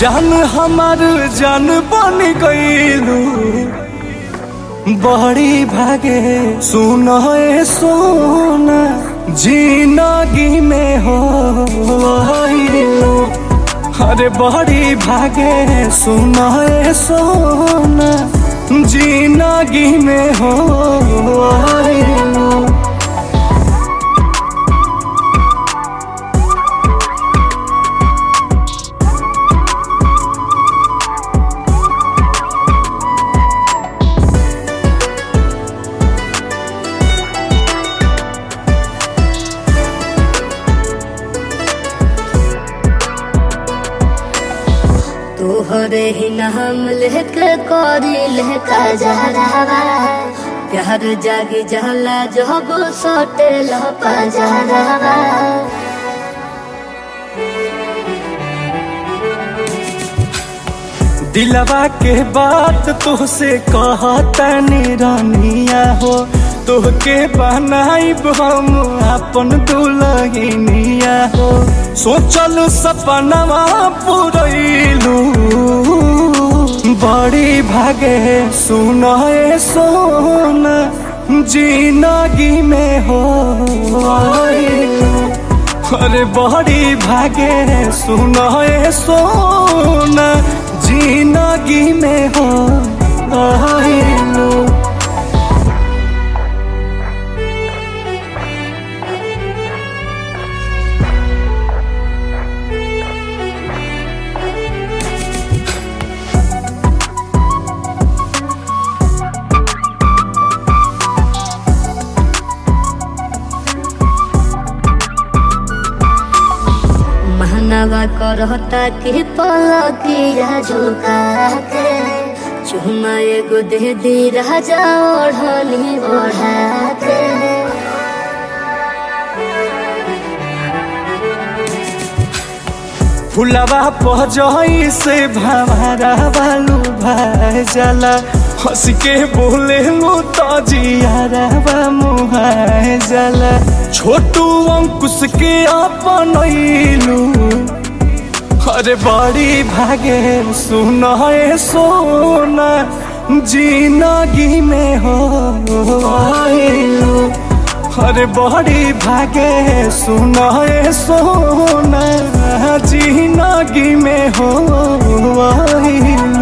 जान हमार जान बन गईलू बड़ी भागे सुनो ए सोना जिंदगी में हो अरे बड़ी भागे सुनो ए सोना जिंदगी में हो तोहरे ही नाम लेके करी लेका जा रहा प्यार जागी जाला जब सोटे लपा जा रहा दिलवा के बात तुहसे कहतनी रानिया हो तोहके बनाइब हम अपन दुल्हनिया हो सोचल सपनवा पुरैलू बड़ी भागे सुनो ए सोना जिंदगी में हो अरे बड़ी भागे सुनो ए सोना जिंदगी में हो महनवा करता कि पलकिया झुका के चुमा एगो दे दी राजा ओढ़नी ओढ़ा के फुलवा पजई से भंवरा बालू भाई जाला हंस के बोले लो तो जियारा मुहाय जाला छोटू अंकुश के अपनैलू अरे बड़ी भागे सुनो ए सोना जिंदगी में हो अरे बड़ी भागे सुनो ए सोना जिंदगी में हो